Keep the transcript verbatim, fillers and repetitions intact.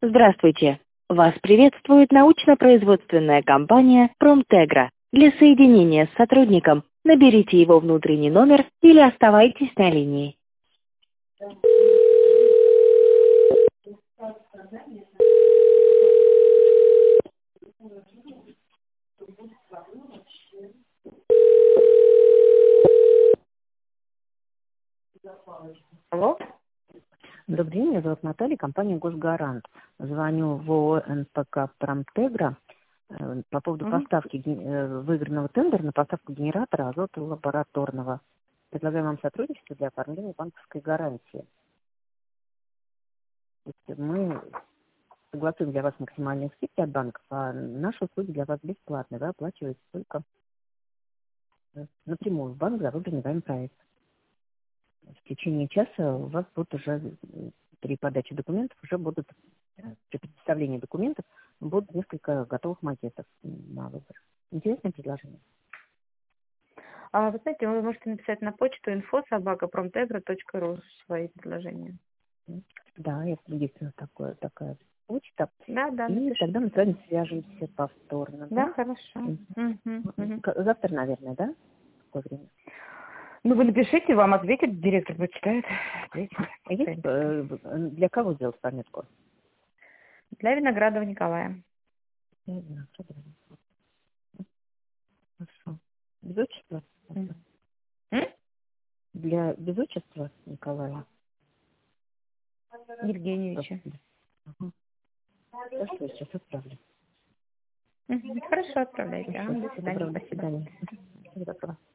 Здравствуйте! Вас приветствует научно-производственная компания «Промтегра». Для соединения с сотрудником наберите его внутренний номер или оставайтесь на линии. Алло? Добрый день, меня зовут Наталья, компания «Госгарант». Звоню в ООО эн пэ ка «Промтегра» э, по поводу Мгм. поставки ге- э, выигранного тендера на поставку генератора азота лабораторного. Предлагаю вам сотрудничество для оформления банковской гарантии. То есть мы согласуем для вас максимальные скидки от банков, а наши услуги для вас бесплатные. Вы оплачиваете только э, напрямую в банк за выбранный вами проект. В течение часа у вас будут уже э, при подаче документов уже будут э, при представлении документов будут несколько готовых макетов на выбор. Интересное предложение. А, вы знаете, вы можете написать на почту info собака промтегра точка ру свои предложения. М. Да, я есть такое, такая почта. Да, да, И тогда напишите. мы с вами свяжемся повторно, Да, да? хорошо. М. Мгм, мгм. К- Завтра, наверное, да? В какое время? Ну, вы напишите, вам ответит, директор почитает, ответит. А В есть принципе. э, для кого сделать пометку? Для Виноградова Николая. Я не знаю, что это. Хорошо. Без отчества? М. М? Для без отчества Николая? Евгеньевича. Ага. Хорошо, я сейчас отправлю. Мгм. Хорошо, отправляйте. А, Хорошо, до всего свидания, доброго, до спасибо. свидания. Всего доброго.